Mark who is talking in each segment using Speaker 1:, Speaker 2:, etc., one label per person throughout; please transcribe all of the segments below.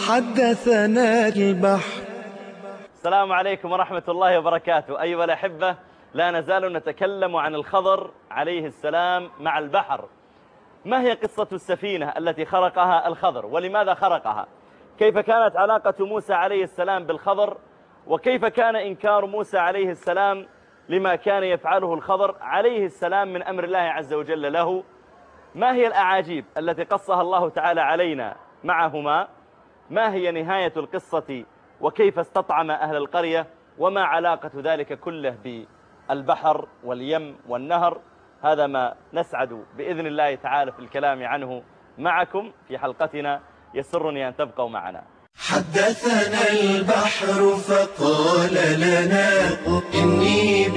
Speaker 1: حدثنا البحر.
Speaker 2: السلام عليكم ورحمة الله وبركاته. أيها الأحبة، لا نزال نتكلم عن الخضر عليه السلام مع البحر. ما هي قصة السفينة التي خرقها الخضر، ولماذا خرقها؟ كيف كانت علاقة موسى عليه السلام بالخضر، وكيف كان إنكار موسى عليه السلام لما كان يفعله الخضر عليه السلام من أمر الله عز وجل له؟ ما هي الأعاجيب التي قصها الله تعالى علينا معهما؟ ما هي نهاية القصة، وكيف استطعم أهل القرية، وما علاقة ذلك كله بالبحر واليم والنهر؟ هذا ما نسعد بإذن الله تعالى في الكلام عنه معكم في حلقتنا. يسرني أن تبقوا معنا.
Speaker 1: حدثنا البحر فقال لنا إني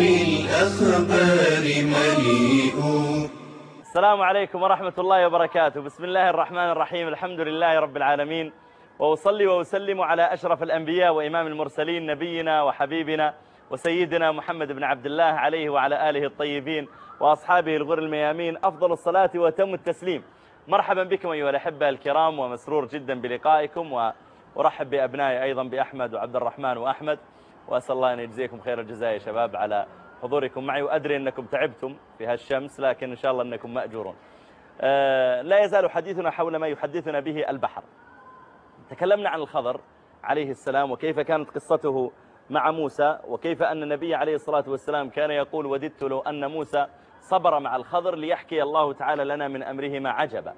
Speaker 1: بالأخبار مليء.
Speaker 2: السلام عليكم ورحمة الله وبركاته. بسم الله الرحمن الرحيم. الحمد لله رب العالمين، وأصلي وأسلم على أشرف الأنبياء وإمام المرسلين، نبينا وحبيبنا وسيدنا محمد بن عبد الله عليه وعلى آله الطيبين وأصحابه الغر الميامين أفضل الصلاة وتم التسليم. مرحبا بكم أيها الأحبة الكرام، ومسرور جدا بلقائكم، وأرحب بأبنائي أيضا بأحمد وعبد الرحمن وأحمد، وأسأل الله أن يجزيكم خير الجزاء يا شباب على حضوركم معي، وأدري أنكم تعبتم في هالشمس، لكن إن شاء الله أنكم مأجورون. لا يزال حديثنا حول ما يحدثنا به البحر. تكلمنا عن الخضر عليه السلام، وكيف كانت قصته مع موسى، وكيف أن النبي عليه الصلاة والسلام كان يقول: وددت لو أن موسى صبر مع الخضر ليحكي الله تعالى لنا من أمرهما عجبا.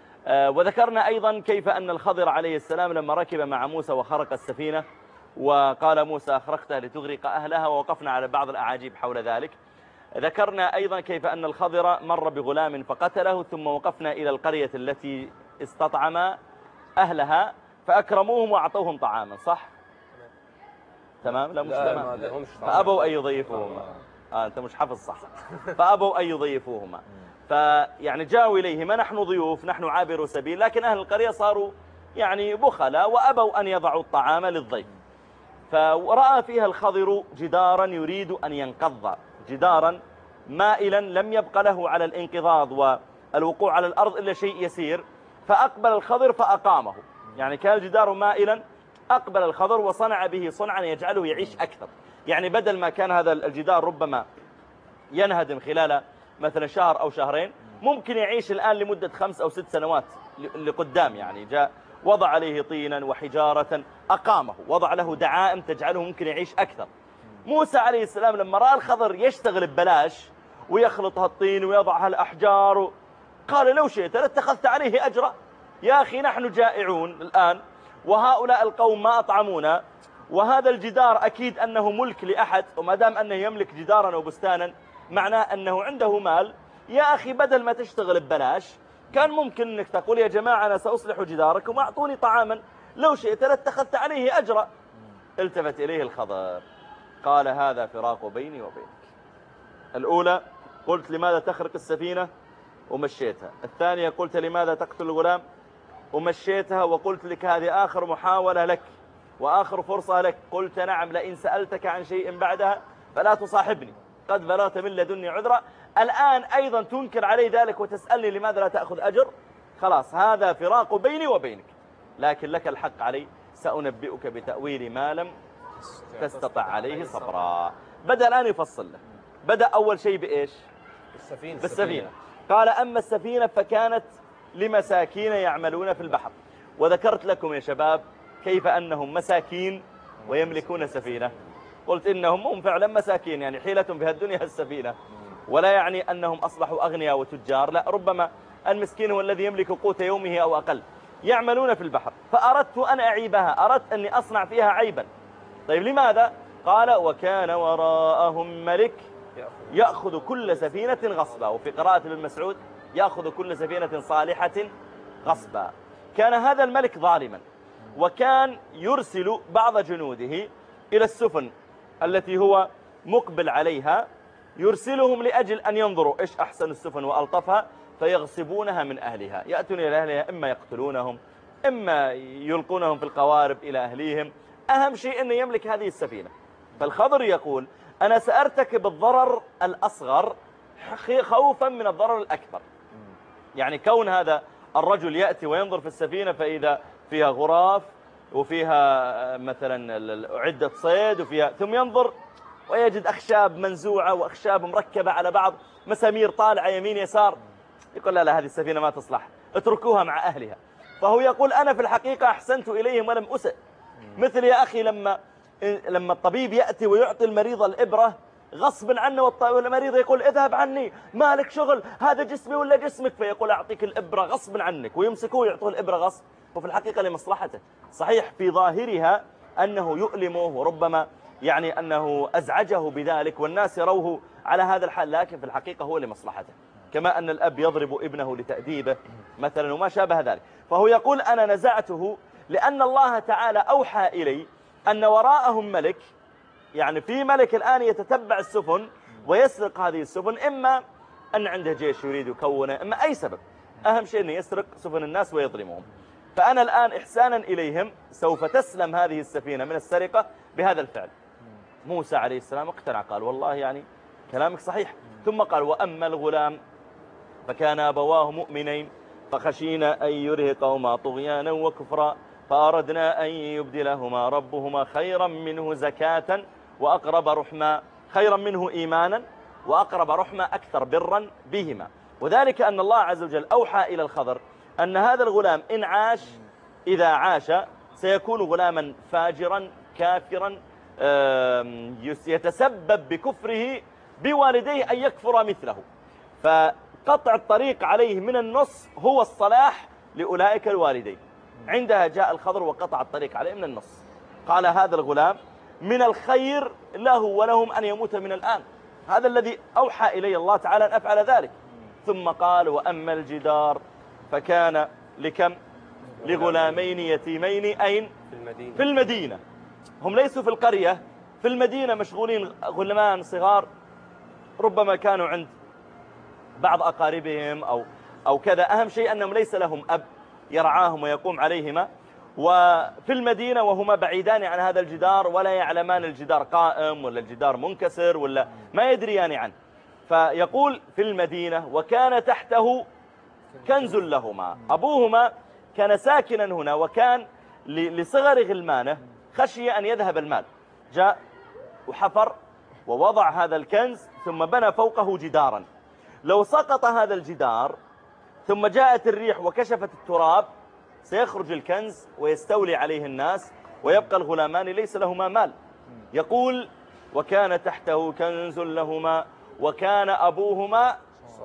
Speaker 2: وذكرنا أيضا كيف أن الخضر عليه السلام لما ركب مع موسى وخرق السفينة، وقال موسى أخرقتها لتغرق أهلها، ووقفنا على بعض الأعاجيب حول ذلك. ذكرنا أيضا كيف أن الخضر مر بغلام فقتله، ثم وقفنا إلى القرية التي استطعم أهلها فأكرموهم وأعطوهم طعاما. صح؟ تمام؟ لا مش تمام. فأبوا أن يضيفوهما. أنت مش حافظ صح. فأبوا أن يضيفوهما. فيعني جاءوا إليهما: نحن ضيوف، نحن عابروا سبيل، لكن أهل القرية صاروا يعني بخلا وأبوا أن يضعوا الطعام للضيف. فرأى فيها الخضر جدارا يريد أن ينقض، جدارا مائلا لم يبق له على الانقضاض والوقوع على الأرض إلا شيء يسير، فأقبل الخضر فأقامه. يعني كان الجدار مائلا، أقبل الخضر وصنع به صنعا يجعله يعيش أكثر. يعني بدل ما كان هذا الجدار ربما ينهدم خلال مثلا شهر أو شهرين، ممكن يعيش الآن لمدة 5 أو 6 سنوات لقدام. يعني جاء وضع عليه طينا وحجارة أقامه، وضع له دعائم تجعله ممكن يعيش أكثر. موسى عليه السلام لما رأى الخضر يشتغل ببلاش ويخلط هالطين ويضع هالأحجار، قال: لو شئت لاتخذت عليه أجرا. يا أخي نحن جائعون الآن، وهؤلاء القوم ما أطعمونا، وهذا الجدار أكيد أنه ملك لأحد، وما دام أنه يملك جدارا وبستانا معناه أنه عنده مال. يا أخي بدل ما تشتغل ببلاش كان ممكن أنك تقول: يا جماعة أنا سأصلح جداركم وأعطوني طعاما، لو شئت لاتخذت عليه أجرا. التفت إليه الخضر قال: هذا فراق بيني وبينك. الأولى قلت: لماذا تخرق السفينة؟ ومشيتها. الثانية قلت: لماذا تقتل الغلام؟ ومشيتها، وقلت لك هذه آخر محاولة لك وآخر فرصة لك. قلت: نعم، لئن سألتك عن شيء بعدها فلا تصاحبني، قد بلغت من لدني عذرا. الآن أيضا تنكر علي ذلك وتسألني لماذا لا تأخذ أجر؟ خلاص، هذا فراق بيني وبينك، لكن لك الحق علي، سأنبئك بتأويل ما لم تستطع عليه صبرا. بدأ الآن يفصل له. بدأ أول شيء بإيش؟ بالسفينة. قال: أما السفينة فكانت لمساكين يعملون في البحر. وذكرت لكم يا شباب كيف أنهم مساكين ويملكون سفينة. قلت إنهم هم فعلا مساكين، يعني حيلة في الدنيا السفينة، ولا يعني أنهم أصبحوا أغنياء وتجار، لا، ربما المسكين هو الذي يملك قوت يومه أو أقل. يعملون في البحر، فأردت أن أعيبها، أردت أني أصنع فيها عيبا. طيب لماذا؟ قال: وكان وراءهم ملك يأخذ كل سفينة غصبا. وفي قراءة ابن مسعود: يأخذ كل سفينة صالحة غصبا. كان هذا الملك ظالما، وكان يرسل بعض جنوده إلى السفن التي هو مقبل عليها، يرسلهم لأجل أن ينظروا إيش أحسن السفن وألطفها، فيغصبونها من أهلها. يأتون إلى أهلها، إما يقتلونهم، إما يلقونهم في القوارب إلى أهليهم. أهم شيء أنه يملك هذه السفينة. فالخضر يقول: أنا سأرتكب الضرر الأصغر خوفا من الضرر الأكبر. يعني كون هذا الرجل يأتي وينظر في السفينة فإذا فيها غراف وفيها مثلا عدة صيد وفيها، ثم ينظر ويجد أخشاب منزوعة وأخشاب مركبة على بعض، مسامير طالعة يمين يسار، يقول لا لا هذه السفينة ما تصلح، اتركوها مع أهلها. فهو يقول أنا في الحقيقة أحسنت إليهم ولم أسئ. مثل يا أخي لما الطبيب يأتي ويعطي المريض الإبرة غصب عنه، والمريض يقول اذهب عني ما لك شغل، هذا جسمي ولا جسمك، فيقول أعطيك الإبرة غصب عنك، ويمسكوه يعطوه الإبرة غصب، وفي الحقيقة لمصلحته. صحيح في ظاهرها أنه يؤلمه وربما يعني أنه أزعجه بذلك والناس يروه على هذا الحال، لكن في الحقيقة هو لمصلحته، كما أن الأب يضرب ابنه لتأديبه مثلا وما شابه ذلك. فهو يقول أنا نزعته لأن الله تعالى أوحى إلي أن وراءهم ملك، يعني في ملك الآن يتتبع السفن ويسرق هذه السفن، إما أن عنده جيش يريد يكونه، إما أي سبب، أهم شيء أنه يسرق سفن الناس ويظلمهم. فأنا الآن إحسانا إليهم سوف تسلم هذه السفينة من السرقة بهذا الفعل. موسى عليه السلام اقتنع، قال والله يعني كلامك صحيح. ثم قال وأما الغلام فكان أبواه مؤمنين فخشينا أن يرهقهما طغيانا وكفرا فأردنا أن يبدلهما ربهما خيرا منه زكاة وأقرب رحما، خيرا منه إيمانا وأقرب رحما، أكثر برا بهما. وذلك أن الله عز وجل أوحى إلى الخضر أن هذا الغلام إن عاش، إذا عاش سيكون غلاما فاجرا كافرا يتسبب بكفره بوالديه أن يكفر مثله، فقطع الطريق عليه من النص هو الصلاح لأولئك الوالدين. عندها جاء الخضر وقطع الطريق عليه من النص، قال هذا الغلام من الخير له ولهم أن يموت من الآن، هذا الذي أوحى إلي الله تعالى أن أفعل ذلك. ثم قال وأما الجدار فكان لكم لغلامين يتيمين أين؟ في المدينة. هم ليسوا في القرية، في المدينة مشغولين، غلمان صغار ربما كانوا عند بعض أقاربهم أو كذا، أهم شيء أنهم ليس لهم أب يرعاهم ويقوم عليهما، وفي المدينة وهما بعيدان عن هذا الجدار ولا يعلمان الجدار قائم ولا الجدار منكسر ولا ما يدريان عنه. فيقول في المدينة وكان تحته كنز لهما، أبوهما كان ساكنا هنا، وكان لصغر غلمانه خشي أن يذهب المال، جاء وحفر ووضع هذا الكنز ثم بنى فوقه جدارا، لو سقط هذا الجدار ثم جاءت الريح وكشفت التراب سيخرج الكنز ويستولي عليه الناس ويبقى الغلامان ليس لهما مال. يقول وكان تحته كنز لهما وكان أبوهما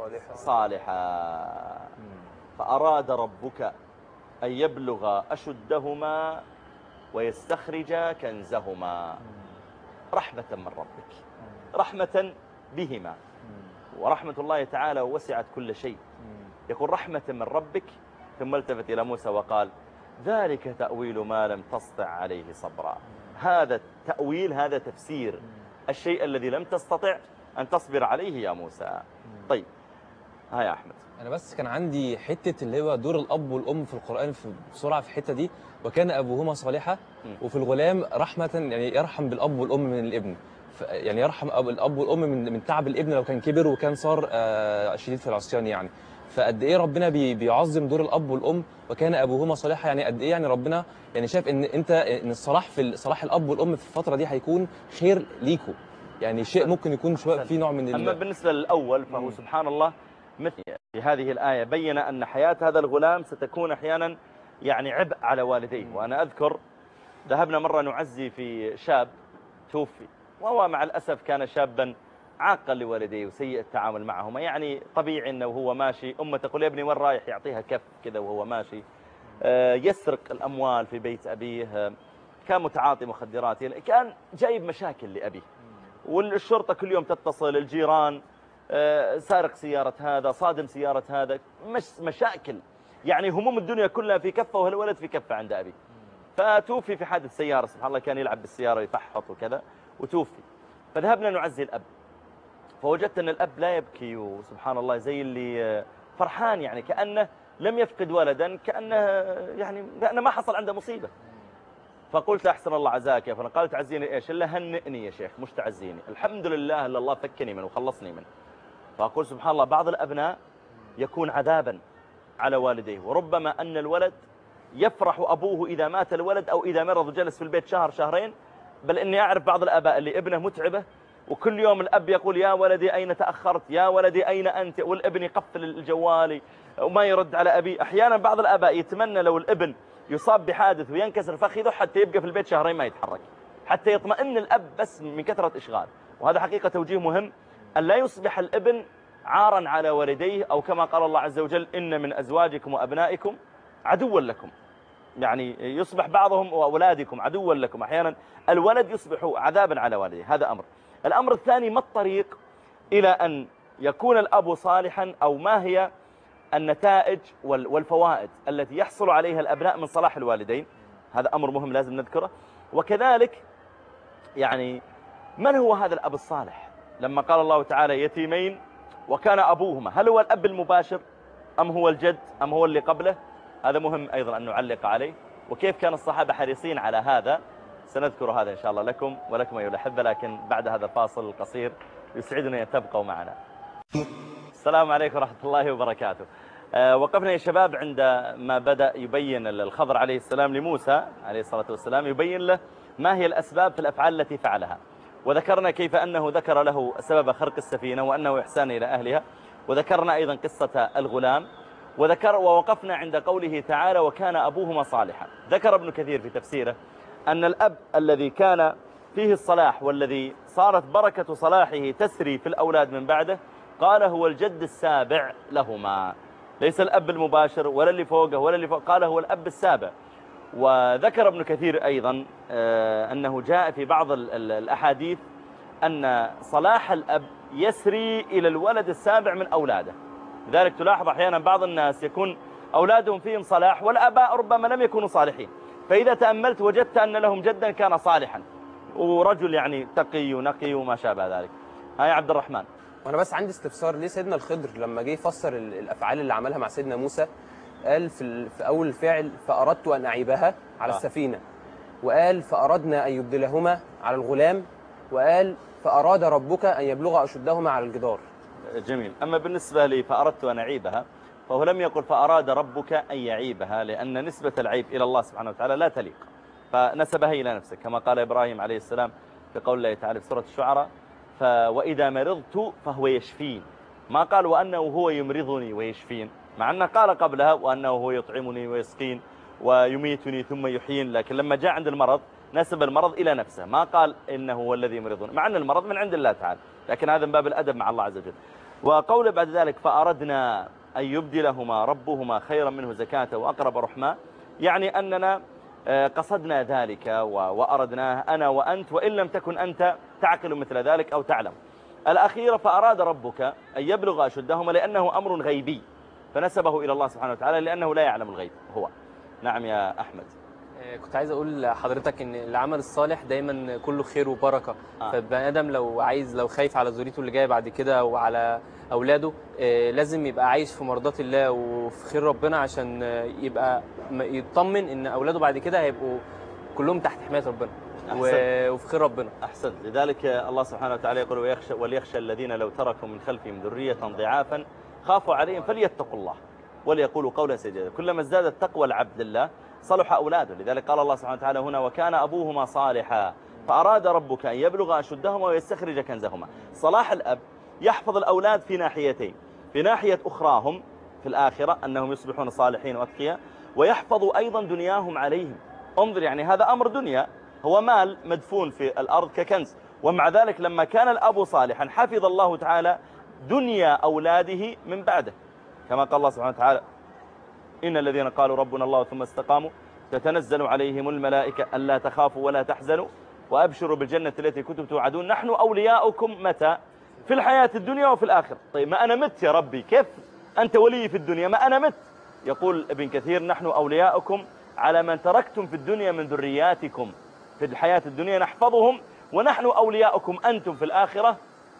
Speaker 2: صالحا فأراد ربك أن يبلغ أشدهما ويستخرج كنزهما، رحمة من ربك، رحمة بهما، ورحمة الله تعالى وسعت كل شيء. يقول رحمة من ربك، ثم التفت إلى موسى وقال ذلك تأويل ما لم تستطع عليه صبرا. هذا التأويل، هذا تفسير الشيء الذي لم تستطع أن تصبر عليه يا موسى. طيب ها يا أحمد.
Speaker 3: أنا بس كان عندي حتة اللي هو دور الأب والأم في القرآن بسرعة في الحتة دي، وكان أبوهما صالحا، وفي الغلام رحمة، يعني يرحم بالأب والأم من الابن، يعني يرحم الأب والأم من تعب الابن لو كان كبر وكان صار شديد في العصيان يعني. فقد ايه ربنا بيعظم دور الاب والام، وكان ابوهما صالحا، يعني قد ايه يعني ربنا يعني شايف ان الصلاح في صلاح الاب والام في الفتره دي هيكون خير ليكوا، يعني شيء ممكن يكون شويه في نوع من
Speaker 2: اما بالنسبه للاول فهو سبحان الله مثل في هذه الايه بين ان حياه هذا الغلام ستكون احيانا يعني عبء على والديه. وانا اذكر ذهبنا مره نعزي في شاب توفي، وهو مع الاسف كان شابا عاقا لوالديه وسيء التعامل معهما، يعني طبيعي انه وهو ماشي امه تقول يا ابني وين رايح، يعطيها كف كذا وهو ماشي، يسرق الاموال في بيت ابيه، كان متعاطي مخدرات، كان جايب مشاكل لابيه، والشرطه كل يوم تتصل، الجيران، سارق سياره هذا، صادم سياره هذا، مشاكل، يعني هموم الدنيا كلها في كفه وهالولد في كفه عند ابيه. فتوفي في حادث سياره، سبحان الله كان يلعب بالسياره يفحط وكذا وتوفي. فذهبنا نعزي الاب، فوجدت أن الأب لا يبكي، وسبحان الله زي اللي فرحان، يعني كأنه لم يفقد ولدا، كأنه ما حصل عنده مصيبة. فقلت أحسن الله عزاك يا فلان. قال تعزيني إيش؟ إلا هنئني يا شيخ، مش تعزيني، الحمد لله إلا الله فكني منه وخلصني منه. فأقول سبحان الله بعض الأبناء يكون عذابا على والديه، وربما أن الولد يفرح أبوه إذا مات الولد أو إذا مرض وجلس في البيت شهر شهرين، بل إني أعرف بعض الآباء اللي ابنه متعبة وكل يوم الأب يقول يا ولدي أين تأخرت، يا ولدي أين أنت، والابن يقفل الجوال وما يرد على أبي. أحيانا بعض الآباء يتمنى لو الابن يصاب بحادث وينكسر فخذه حتى يبقى في البيت شهرين ما يتحرك، حتى يطمئن الأب بس من كثرة إشغال. وهذا حقيقة توجيه مهم، أن لا يصبح الابن عارا على والديه، أو كما قال الله عز وجل إن من أزواجكم وأبنائكم عدوا لكم، يعني يصبح بعضهم وأولادكم عدوا لكم. أحيانا الولد يصبح عذابا على والديه، هذا أمر. الأمر الثاني، ما الطريق إلى أن يكون الأب صالحا، أو ما هي النتائج والفوائد التي يحصل عليها الأبناء من صلاح الوالدين؟ هذا أمر مهم لازم نذكره. وكذلك يعني من هو هذا الأب الصالح؟ لما قال الله تعالى يتيمين وكان أبوهما، هل هو الأب المباشر أم هو الجد أم هو اللي قبله؟ هذا مهم أيضا أن نعلق عليه، وكيف كان الصحابة حريصين على هذا. سنذكر هذا إن شاء الله لكم ولكم أيها الأحبة، لكن بعد هذا الفاصل القصير يسعدني أن تبقوا معنا. السلام عليكم ورحمة الله وبركاته. وقفنا يا شباب عند ما بدأ يبين الخضر عليه السلام لموسى عليه الصلاة والسلام، يبين له ما هي الأسباب في الأفعال التي فعلها، وذكرنا كيف أنه ذكر له سبب خرق السفينة وأنه إحسان إلى أهلها، وذكرنا أيضا قصة الغلام، ووقفنا عند قوله تعالى وكان أبوهما صالحا. ذكر ابن كثير في تفسيره أن الأب الذي كان فيه الصلاح والذي صارت بركة صلاحه تسري في الأولاد من بعده، قال هو الجد السابع لهما، ليس الأب المباشر ولا اللي فوقه ولا اللي فوقه، قال هو الأب السابع. وذكر ابن كثير أيضا أنه جاء في بعض الأحاديث أن صلاح الأب يسري إلى الولد السابع من أولاده. لذلك تلاحظ أحيانا بعض الناس يكون أولادهم فيهم صلاح والآباء ربما لم يكونوا صالحين، فإذا تأملت وجدت أن لهم جدا كان صالحا ورجل يعني تقي ونقي وما شابه ذلك. هاي عبد الرحمن.
Speaker 3: وانا بس عندي استفسار، ليه سيدنا الخضر لما جه يفسر الافعال اللي عملها مع سيدنا موسى قال في اول الفعل فاردت ان اعيبها على السفينه، وقال فاردنا ان يبدلهما على الغلام، وقال فاراد ربك ان يبلغ اشدهما على الجدار؟
Speaker 2: جميل. اما بالنسبه لي فاردت ان اعيبها، فهو لم يقل فاراد ربك ان يعيبها، لان نسبه العيب الى الله سبحانه وتعالى لا تليق، فنسبها الى نفسه، كما قال ابراهيم عليه السلام في قول الله تعالى في سوره الشعراء وإذا مرضت فهو يشفين، ما قال وأنه هو يمرضني ويشفين، مع أنه قال قبلها وأنه هو يطعمني ويسقين ويميتني ثم يحيين، لكن لما جاء عند المرض نسب المرض إلى نفسه، ما قال إنه هو الذي يمرضني، مع أن المرض من عند الله تعالى، لكن هذا من باب الأدب مع الله عز وجل. وقول بعد ذلك فأردنا أن يبدلهما ربهما خيرا منه زكاة وأقرب رحمة، يعني أننا قصدنا ذلك وأردناه أنا وأنت، وإن لم تكن أنت تعقل مثل ذلك أو تعلم. الأخيرة فأراد ربك أن يبلغ أشدهما، لأنه أمر غيبي فنسبه إلى الله سبحانه وتعالى لأنه لا يعلم الغيب هو. نعم يا أحمد.
Speaker 4: كنت عايز أقول لحضرتك إن العمل الصالح دايما كله خير وبركة، فالبني آدم لو خايف على ذريته اللي جاية بعد كده وعلى أولاده لازم يبقى عايش في مرضات الله وفي خير ربنا، عشان يبقى يطمن إن أولاده بعد كده هيبقوا كلهم تحت حماية ربنا وفي خير ربنا.
Speaker 2: أحسنت. لذلك الله سبحانه وتعالى يقول وليخشى الذين لو تركوا من خلفهم ذرية ضعافا خافوا عليهم فليتقوا الله وليقولوا قولا سديدا. كلما ازدادت تقوى العبد الله صلح أولاده، لذلك قال الله سبحانه وتعالى هنا وكان أبوهما صالحا فأراد ربك أن يبلغ أشدهما ويستخرج كنزهما. صلاح الأب يحفظ الأولاد في ناحيتين، في ناحية أخراهم في الآخرة أنهم يصبحون صالحين وأتقياء، ويحفظ أيضا دنياهم عليهم. انظر، يعني هذا أمر دنيا، هو مال مدفون في الأرض ككنز، ومع ذلك لما كان الأب صالحا حفظ الله تعالى دنيا أولاده من بعده، كما قال الله سبحانه وتعالى إن الذين قالوا ربنا الله ثم استقاموا تتنزل عليهم الملائكة ألا تخافوا ولا تحزنوا وأبشروا بالجنة التي كنتم توعدون نحن أولياؤكم متى في الحياة الدنيا وفي الآخرة. طيب ما أنا مت يا ربي، كيف أنت ولي في الدنيا ما أنا مت؟ يقول ابن كثير نحن أولياؤكم على من تركتم في الدنيا من ذرياتكم، في الحياة الدنيا نحفظهم، ونحن أولياؤكم أنتم في الآخرة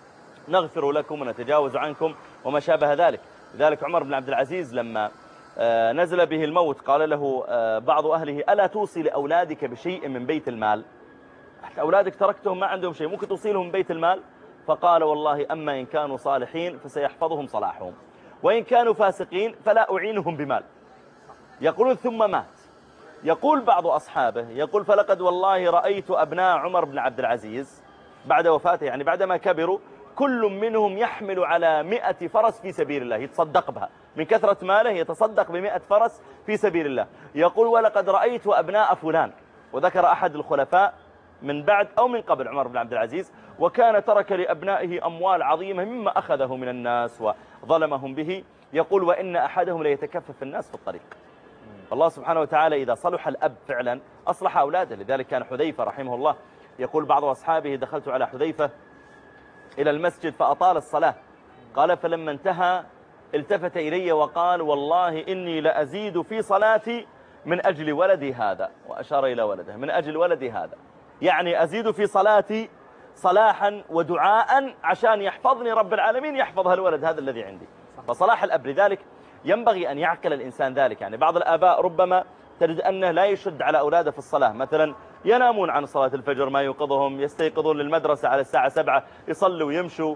Speaker 2: نغفر لكم ونتجاوز عنكم وما شابه ذلك. لذلك عمر بن عبد العزيز لما نزل به الموت قال له بعض أهله ألا توصي لأولادك بشيء من بيت المال؟ حتى أولادك تركتهم ما عندهم شيء، ممكن توصيلهم من بيت المال؟ فقال والله أما إن كانوا صالحين فسيحفظهم صلاحهم، وإن كانوا فاسقين فلا أعينهم بمال. يقولون ثم مات، يقول بعض أصحابه، يقول فلقد والله رأيت أبناء عمر بن عبد العزيز بعد وفاته، يعني بعدما كبروا، كل منهم يحمل على 100 فرس في سبيل الله، يتصدق بها من كثرة ماله، يتصدق ب100 فرس في سبيل الله. يقول ولقد رأيت أبناء فلان، وذكر أحد الخلفاء من بعد أو من قبل عمر بن عبد العزيز، وكان ترك لأبنائه أموال عظيمة مما أخذه من الناس وظلمهم به. يقول وإن أحدهم ليتكفف الناس في الطريق. الله سبحانه وتعالى إذا صلح الأب فعلا أصلح أولاده. لذلك كان حذيفة رحمه الله يقول بعض أصحابه دخلت على حذيفة إلى المسجد فأطال الصلاة، قال فلما انتهى التفت إلي وقال والله إني لأزيد في صلاتي من أجل ولدي هذا، وأشار إلى ولده، من أجل ولدي هذا، يعني أزيد في صلاتي صلاحا ودعاء عشان يحفظني رب العالمين، يحفظ هالولد هذا الذي عندي. فصلاح الأب، لذلك ينبغي أن يعقل الإنسان ذلك. يعني بعض الآباء ربما تجد أنه لا يشد على أولاده في الصلاة، مثلا ينامون عن صلاة الفجر ما يوقظهم، يستيقظون للمدرسة على الساعة 7 يصلوا ويمشوا،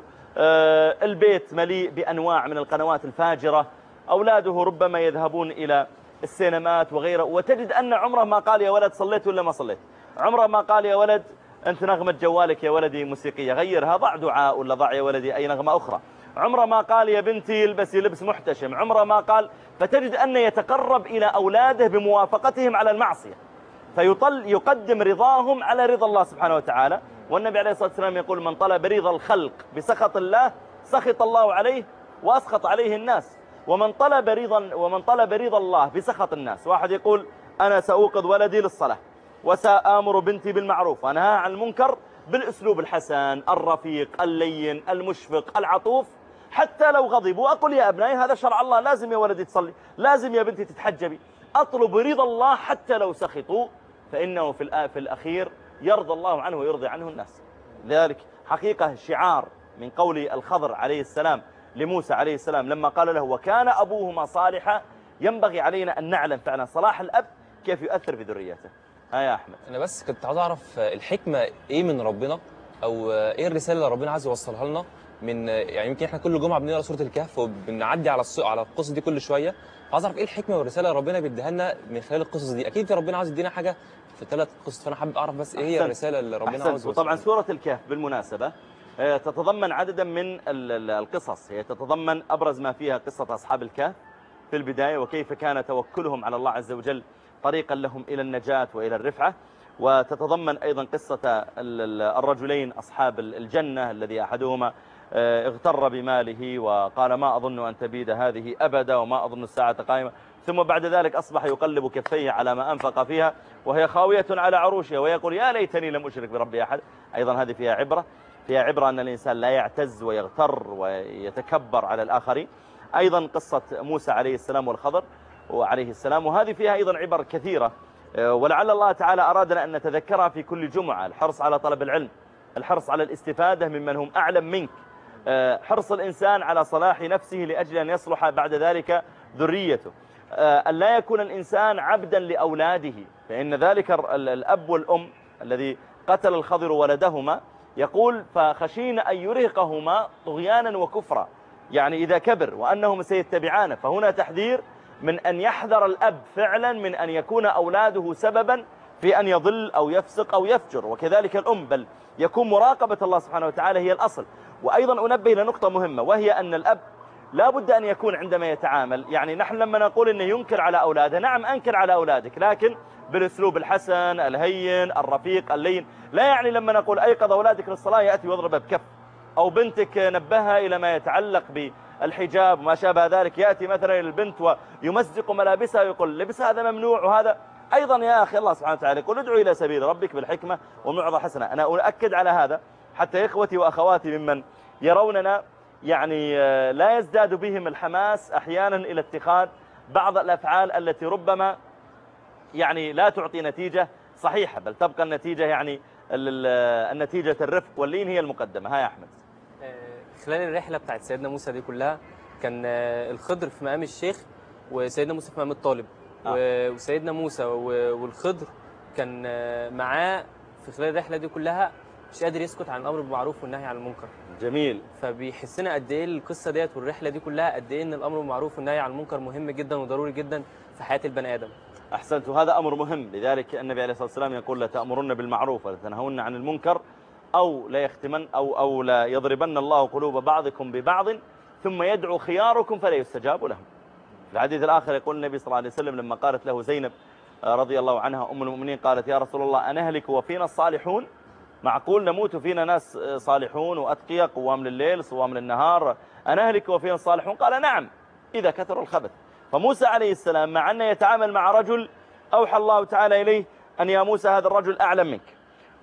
Speaker 2: البيت مليء بأنواع من القنوات الفاجرة، أولاده ربما يذهبون إلى السينمات وغيره، وتجد أن عمره ما قال يا ولد صليت ولا ما صليت، عمره ما قال يا ولد أنت نغمة جوالك يا ولدي موسيقية غيرها، ضع دعاء ولا ضع يا ولدي أي نغمة أخرى، عمره ما قال يا بنتي البسي لبس محتشم، عمره ما قال. فتجد أن يتقرب إلى أولاده بموافقتهم على المعصية، يقدم رضاهم على رضا الله سبحانه وتعالى. والنبي عليه الصلاة والسلام يقول من طلب رضا الخلق بسخط الله سخط الله عليه وأسخط عليه الناس، ومن طلب رضا الله بسخط الناس. واحد يقول أنا سأوقظ ولدي للصلاة وسأمر بنتي بالمعروف وأنهى عن المنكر بالأسلوب الحسن الرفيق اللين المشفق العطوف، حتى لو غضبوا أقول يا أبنائي هذا شرع الله، لازم يا ولدي تصلي، لازم يا بنتي تتحجبي، أطلب رضا الله حتى لو سخطوا، فإنه في الأخير يرضى الله عنه ويرضي عنه الناس. لذلك حقيقة شعار من قول الخضر عليه السلام لموسى عليه السلام لما قال له وكان أبوهما صالحا، ينبغي علينا أن نعلم فعلا صلاح الأب كيف يؤثر في ذريته. ها يا أحمد.
Speaker 3: أنا بس كنت عاوز أعرف الحكمة إيه من ربنا، أو إيه الرسالة اللي ربنا عايز يوصلها لنا من، يعني يمكن إحنا كل جمعة بنقرأ سورة الكهف وبنعدي على القصص دي كل شوية. عاوز أعرف إيه الحكمة والرسالة اللي ربنا بيديها لنا من خلال القصص دي. أكيد ربنا عاوز يدينا حاجة في 3 قصص، فأنا حابب أعرف بس إيه هي الرسالة اللي ربنا عاوز يوصلها.
Speaker 2: وطبعا سورة الكهف بالمناسبة تتضمن عددا من القصص، هي تتضمن أبرز ما فيها قصة أصحاب الكهف في البداية وكيف كان توكلهم على الله عز وجل طريقا لهم إلى النجاة وإلى الرفعة، وتتضمن أيضا قصة الرجلين أصحاب الجنة الذي أحدهما اغتر بماله وقال ما أظن أن تبيد هذه أبدا وما أظن الساعة قائمة، ثم بعد ذلك أصبح يقلب كفيه على ما أنفق فيها وهي خاوية على عروشها ويقول يا ليتني لم أشرك بربي أحد. أيضا هذه فيها عبرة أن الإنسان لا يعتز ويغتر ويتكبر على الآخرين. أيضا قصة موسى عليه السلام والخضر وعليه السلام، وهذه فيها أيضا عبر كثيرة، ولعل الله تعالى أرادنا أن نتذكرها في كل جمعة. الحرص على طلب العلم، الحرص على الاستفادة ممن هم أعلم منك، حرص الإنسان على صلاح نفسه لأجل أن يصلح بعد ذلك ذريته، أن لا يكون الإنسان عبدا لأولاده، فإن ذلك الأب والأم الذي قتل الخضر ولدهما يقول فخشينا أن يرهقهما طغيانا وكفرا، يعني إذا كبر وأنهم سيتبعانه. فهنا تحذير من أن يحذر الأب فعلا من أن يكون أولاده سببا في أن يضل أو يفسق أو يفجر، وكذلك الأم، بل يكون مراقبة الله سبحانه وتعالى هي الأصل. وأيضا أنبه إلى نقطة مهمة، وهي أن الأب لا بد أن يكون عندما يتعامل، يعني نحن لما نقول أنه ينكر على أولاده، نعم أنكر على أولادك لكن بالأسلوب الحسن الهين الرفيق اللين، لا يعني لما نقول أيقظ أولادك للصلاة يأتي ويضرب بكف، أو بنتك نبهها إلى ما يتعلق بالحجاب وما شابه ذلك، يأتي مثلا البنت ويمزق ملابسها ويقول لبس هذا ممنوع وهذا أيضا. يا أخي الله سبحانه وتعالى يقول ادعو إلى سبيل ربك بالحكمة والموعظة الحسنة. أنا أؤكد على هذا حتى إخوتي وأخواتي ممن يروننا يعني لا يزداد بهم الحماس أحيانا إلى اتخاذ بعض الأفعال التي ربما يعني لا تعطي نتيجة صحيحة، بل تبقى النتيجة يعني النتيجة الرفق واللين هي المقدمة. ها يا أحمد.
Speaker 4: خلال الرحلة بتاعت سيدنا موسى دي كلها كان الخضر في مقام الشيخ وسيدنا موسى في مقام الطالب، وسيدنا موسى والخضر كان معاه في خلال الرحلة دي كلها مش قادر يسكت عن الأمر بالمعروف والنهي عن المنكر.
Speaker 2: جميل.
Speaker 4: فبيحسنا قد ايه القصة ديت والرحلة دي كلها قد ايه ان الأمر بالمعروف والنهي عن المنكر مهم جدا وضروري جدا في حياة البني آدم.
Speaker 2: أحسنت. وهذا أمر مهم، لذلك النبي عليه الصلاة والسلام يقول لا تأمرن بالمعروف ولا تنهون عن المنكر أو لا يختمن أو لا يضربن الله قلوب بعضكم ببعض ثم يدعو خياركم فلا يستجاب لهم. في الحديث الآخر يقول النبي صلى الله عليه وسلم لما قالت له زينب رضي الله عنها أم المؤمنين، قالت يا رسول الله أنهلك وفينا الصالحون؟ معقول نموت فينا ناس صالحون وأتقياء قوام لليل صوام للنهار، أنهلك وفينا الصالحون؟ قال نعم إذا كثر الخبث. فموسى عليه السلام مع أنه يتعامل مع رجل أوحى الله تعالى إليه أن يا موسى هذا الرجل أعلم منك،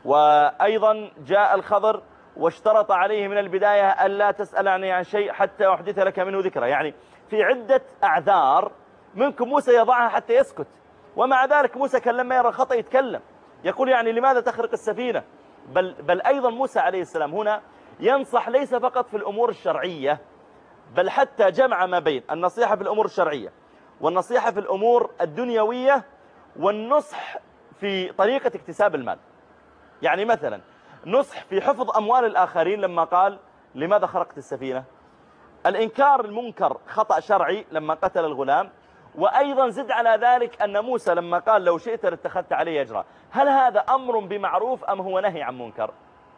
Speaker 2: وأيضا جاء الخضر واشترط عليه من البداية ألا تسأل عني عن شيء حتى أحدث لك منه ذكرى، يعني في عدة أعذار منكم موسى يضعها حتى يسكت، ومع ذلك موسى كان لما يرى الخطأ يتكلم، يقول يعني لماذا تخرق السفينة؟ بل أيضا موسى عليه السلام هنا ينصح ليس فقط في الأمور الشرعية، بل حتى جمع ما بين النصيحة في الأمور الشرعية والنصيحة في الأمور الدنيوية والنصح في طريقة اكتساب المال. يعني مثلا نصح في حفظ أموال الآخرين لما قال لماذا خرقت السفينة، الإنكار المنكر خطأ شرعي لما قتل الغلام، وأيضا زد على ذلك أن موسى لما قال لو شئت لاتخذت عليه أجرا. هل هذا أمر بمعروف أم هو نهي عن منكر؟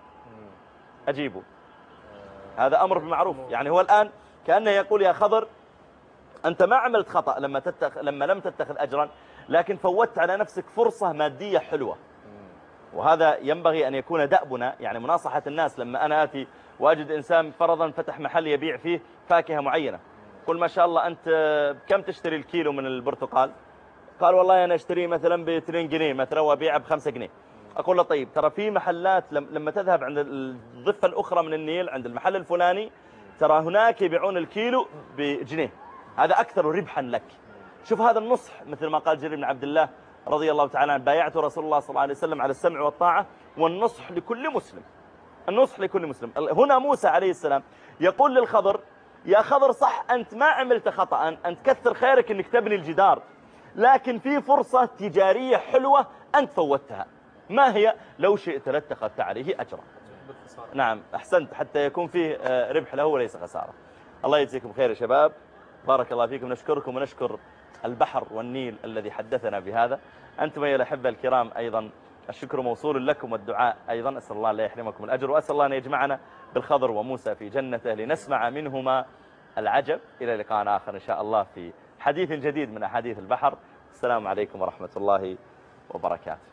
Speaker 2: أجيبوا. هذا أمر بمعروف، يعني هو الآن كأنه يقول يا خضر أنت ما عملت خطأ لما لم تتخذ أجرا، لكن فوتت على نفسك فرصة مادية حلوة. وهذا ينبغي أن يكون دأبنا، يعني مناصحة الناس. لما أنا آتي وأجد إنسان فرضا فتح محل يبيع فيه فاكهة معينة، قل ما شاء الله أنت كم تشتري الكيلو من البرتقال؟ قال والله أنا أشتريه مثلا ب2 جنيه مثلا وأبيعه ب5 جنيه. أقول له طيب ترى في محلات لما تذهب عند الضفة الأخرى من النيل عند المحل الفلاني ترى هناك يبيعون الكيلو بجنيه، هذا أكثر ربحا لك. شوف هذا النصح، مثل ما قال جرير بن عبد الله رضي الله تعالى عنه بايعت رسول الله صلى الله عليه وسلم على السمع والطاعة والنصح لكل مسلم. النصح لكل مسلم. هنا موسى عليه السلام يقول للخضر يا خضر صح أنت ما عملت خطأ، أنت كثر خيرك أنك تبني الجدار، لكن في فرصة تجارية حلوة أنت فوتها، ما هي؟ لو شئت لاتخذت عليه أجرا. نعم أحسنت، حتى يكون فيه ربح له وليس خسارة. الله يجزيكم خير يا شباب، بارك الله فيكم. نشكركم ونشكر البحر والنيل الذي حدثنا بهذا. أنتم أيها الأحبة الكرام أيضا الشكر موصول لكم والدعاء أيضا. أسأل الله لا يحرمكم الأجر، وأسأل الله أن يجمعنا بالخضر وموسى في جنته لنسمع منهما العجب. إلى لقاء آخر إن شاء الله في حديث جديد من أحاديث البحر. السلام عليكم ورحمة الله وبركاته.